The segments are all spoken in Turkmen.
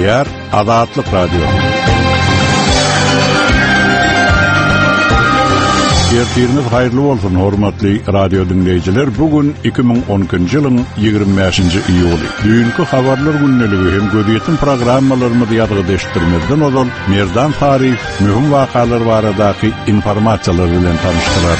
dinleýär Azatlyk Radio. Ertiriniz hayırlı bolsun hormatly radio dinleyijiler. Bugün 2010-njy ýylyň 25-nji iýuly. Düýünki habarlar günneligi hem gödýetin programmalarymyzy ýadga deşdirmezden ozal merdan taryh, mühim wakalar baradaky informasiýalar bilen tanışdylar.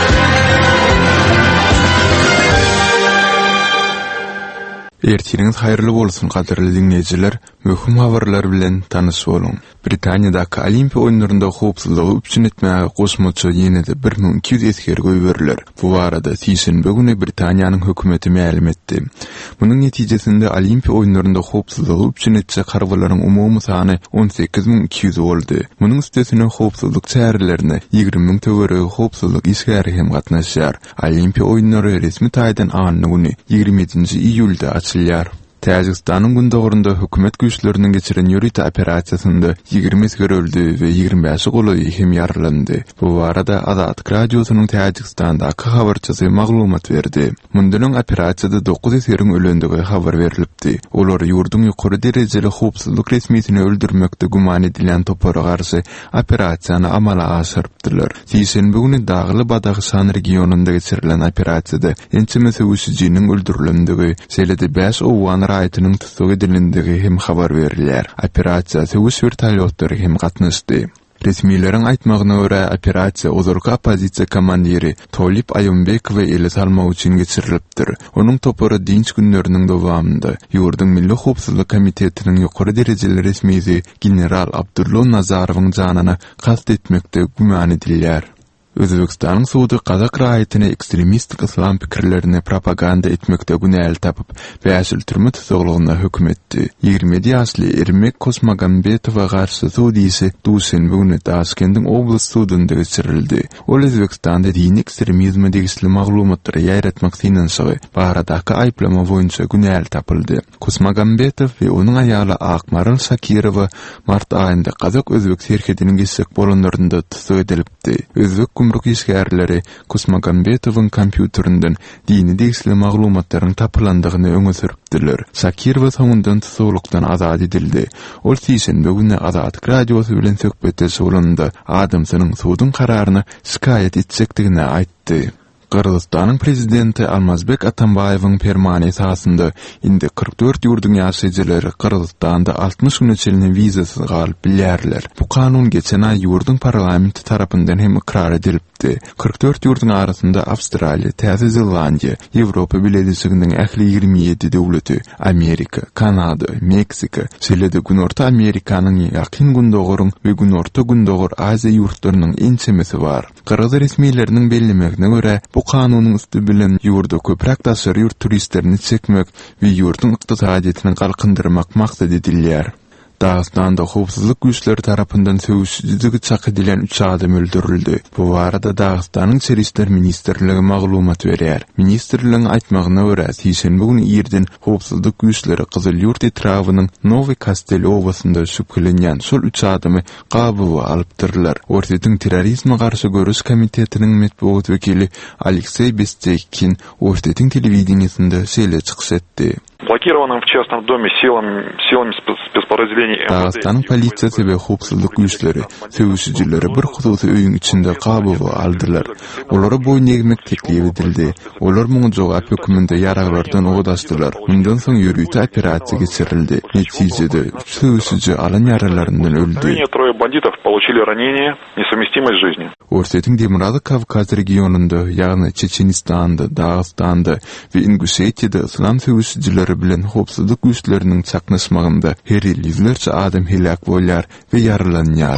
Ertiriniz hayırlı bolsun gaderli dinleyijiler. Möhüm habarlar bilen tanış bolun. Britaniýadaky Olimpiýa oýunlarynda howpsuzlygy üçin etmäge gosmaça ýene-de 1200 esker goýberler. Bu barada Tiýşenbe güni Britaniýanyň hökümeti ma'lum etdi. Munyň netijesinde Olimpiýa oýunlarynda howpsuzlygy üçin etjek garbylaryň umumy sany 18200 boldy. Munyň üstesine howpsuzlyk çärelerini 20.000 töweregi howpsuzlyk isgäri hem gatnaşýar. Olimpiýa oýunlary resmi taýdan anyny güni 27-nji iýulda açylýar. Täjikistanyň gündogurunda hökümet güýçleriniň geçiren ýörüýte operasiýasynda 20 esker öldü we 25 goly hem ýaralandy. Bu barada Azatlyk radiosynyň Täjikistanda habarçysy maglumat berdi. Mundan operasiýada 9 eskerin ölendigi habar berilipdi. Olar ýurdun ýokary derejeli howpsuzlyk resmiýetini öldürmekde guman edilen topara garşy operasiýany amala aşyrypdylar. Tiýşenbe güni Dagly Badaxşan regionunda geçirilen operasiýada ençemesi üsüjiniň öldürilendigi, selede 5 owgan raýatynyň tutsak edilendigi hem habar berilýär. Operasiýa Söwüş vertolyotları hem gatnaşdy. Resmiýetlerin aýtmagyna görä operasiýa ozurky opozisiýa komandiri Tolip Aýymbekow ele salmak üçin geçirilipdir. Onuň topary dinç günleriniň dowamında ýurdun Milli Howpsuzlyk Komitetiniň ýokary derejeli resmiýeti general Abdullah Nazarowyň janyna kast etmekde guman edilýär. Özbekistanyň Suudi Kazak raýatyny ekstremistik islam pikirlerini propaganda etmekde günäl tapyp, bäşil türme tutuglygyna hökm etdi. 27 ýaşly Ermek Kosmagambetowa garşy suudisi Duşenbe güni Taşkendiň oblast suudunda geçirildi. Ol Özbekistanda dini ekstremizme degisli maglumatlary ýaýratmak synanşygy baradaky aýplama boýunça günäl tapyldy. Kosmagambetow we onuň aýaly Akmaryl Sakirowa mart aýynda Kazak Özbek serkediniň geçsek bolanlarynda tutsak edilipdi. Özbek gumruk işgärleri Kosmagambetowyň kompýuterinden dini degisli maglumatlaryň tapylandygyny öňe süripdiler. Sakirowa soňundan tutuklukdan azad edildi. Ol Tiýşenbe güni Azatlyk radiosy bilen söhbetde bolanda Adamsynyň suudun kararyny şikaýet etjekdigini aýtdy. Kırgızstanyň prezidenti Almazbek Atambayewiň fermany esasında indi 44 ýurdun ýaşaýjylary Kırgızstanda 60 gün içinde vizasiz galyp bilýärler. Bu kanun geçen ay ýurdun parlamenti tarapyndan hem ikrar edilipdi. 44 ýurdun arasynda Awstraliýa, Täze Zelandiýa, Ýewropa Birleşigining ähli 27 döwleti, Amerika, Kanada, Meksika, şeýle-de Günorta Amerikanyň ýakyn gündoguryň we Günorta gündogur Aziýa ýurtlarynyň ençemesi bar. Kırgız resmiýetleriniň bellemegine görä bu kanunyň üstü bilen ýurda köpräk daşary ýurt turistlerini çekmek we ýurdun ykdysadyetini galkındyrmak maksat edilýär. Dağıstanda howpsuzlyk güýçleri tarapyndan söwüşsizligi çak edilen 3 adam öldürildi. Bu arada Dağıstanyň Içeri işler ministrligi maglumat berýär. Ministrligiň aýtmagyna görä, Tiýşenbe güni ýerden howpsuzlyk güýçleri Kyzyl-Ýurt etrawynyň Nowy Kastel owasynda şüphelenýän şol 3 adamy gabuwa alypdyrlar. Ortadyň terrorizme garşy görüş komitetiniň medeniýet wekili Aleksey Besteykin Ortadyň telewizionyasynda şeýle çykyş etdi. Блокированным в частном доме силами спецподразделений МВД. Dağıstanın polisiýasy we howpsuzlyk güýçleri söwüşçileri bir hususy öýüň içinde gabuwa aldylar. Olary boýun egmek teklip edildi. Olar muňa jogap höküminde ýaraglardan odaşdylar. Mundan soň ýörüýte operasiýa geçirildi. Netijede 3 söwüşçi alan ýaralaryndan öldü. Трое бандитов получили ранения, несовместимые с жизнью. Ortadyň Demirada Kavkaz regionunda, ýagny Çeçenistanda, Dağıstanda we Ingusetiýada islam söwüşçileri bilen howpsuzlyk güýçleriniň çaknaşmagynda her ýyl ýüzlerçe adam helak bolýar we ýaralanýar.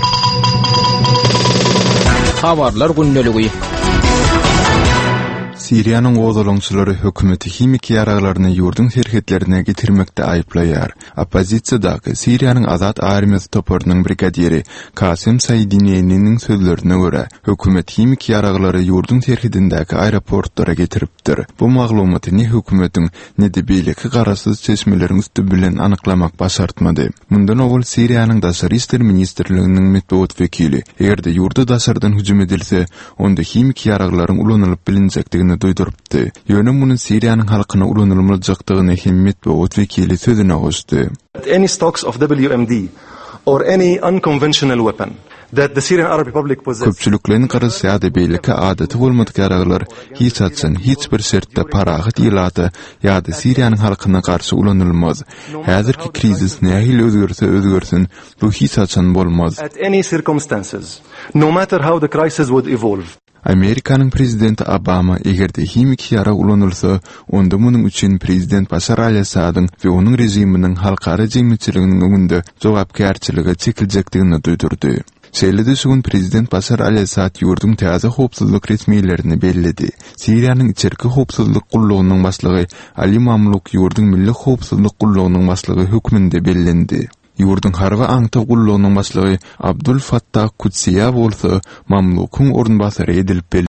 Habarlar günneligi. Siriýanyň ozalaňçylary hökümeti himik ýaraglaryny ýurdun serhetlerine getirmekde aýplaýar. Opozisiýadaky Siriýanyň Azat Armiýasy toparynyň brigadiri Kasem Saidiniň sözlerine görä, hökümet himik ýaraglary ýurdun serhetindäki aeroportlara getiripdir. Bu maglumaty ne hökümetiň ne de beýleki garasyz çeşmeleriň üstü bilen anyklamak başartmady. Mundan owul Siriýanyň daşary işler ministrliginiň medeniýet wekili, egerde ýurda daşardan hüjüm edilse, onda himik ýaraglaryň ulanylyp bilinjekdigini edilmekdigini duydurupdy. Ýöne muny Siriýanyň halkyna ulanylmajakdygyny himmet we ot wekili sözüne gosdy. Any stocks of WMD or any unconventional weapon that the Syrian Arab Republic possesses. Köpçülüklerin garasy beýleki adaty bolmadyk ýaraglar hiç atsan hiç bir sertde parahat ýylady ýa-da Siriýanyň halkyna garşy ulanylmaz. Häzirki krizis nähili özgörsin bu hiç atsan bolmaz. At any circumstances, no matter how the crisis would evolve. Amerikanyň prezidenti Obama egerde himik ýara ulanylsa, onda munyň üçin prezident Bashar al-Assadyň we onuň rejiminiň halkara jemgyýetçiliginiň öňünde jogapkärçiligi çekiljekdigini duýdurdy. Şeýlede sugun prezident Bashar al-Assad ýurdun täze howpsuzlyk resmiýetlerini bellidi. Siriýanyň içerki howpsuzlyk gullugynyň başlygy Ali Mamluk ýurdun milli howpsuzlyk gullugynyň başlygy hökmünde bellendi. Ýurdun harwa aňta gullugynyň başlygy Abdul Fattah Kutsiya bolsa Mamlukyň ornbasary edilip